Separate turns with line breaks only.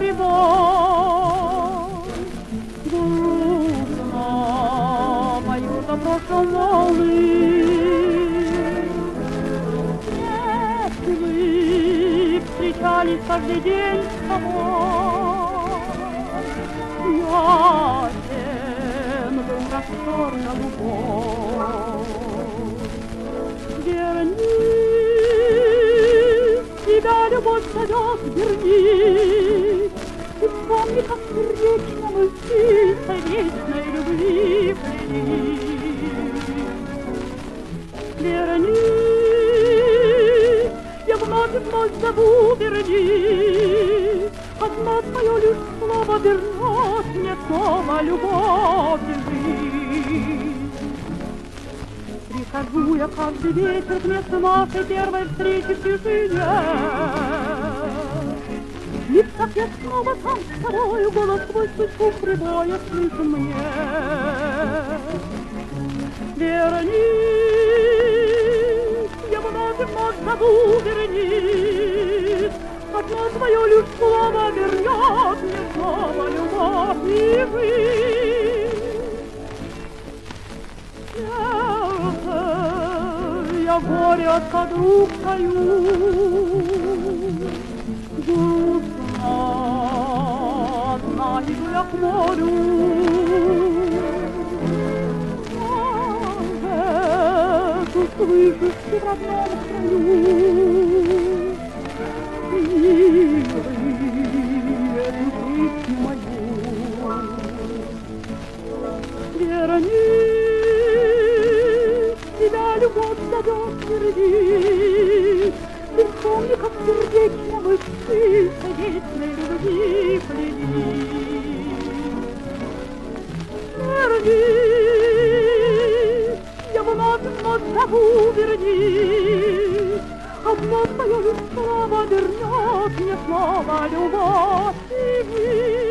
прибой. Грустно поют о прошлом волны. Если вы встречались каждый день с тобой, я землю расторгла любовь. Вернись, тебя любовь зовет, вернись, и вспомни, как сердечно мы птица вечной любви плелись. Вернись, я вновь и вновь зову, вернись, одно твое лишь слово вернет мне снова любовь и жизнь. Прихожу я каждый вечер к месту нашей первой встречи в тишине. И так я снова сам с тобою, голос твой слышу прибоя, слышу мне. Вернись, я вновь и вновь зову, вернись, одно твое лишь слово вернет мне снова любовь и жизнь. Я горе от подруг таю, грустно одна иду я к морю. Ты слышишь ты в родном краю, милый, эту песню мою. Вернись, тебя любовь зовет, вернись, ты вспомни, как сердечно мы птицы вечной любви плелись. Вернись, я вновь и вновь зову, вернись, одно твое лишь слово вернет мне снова любовь и жизнь.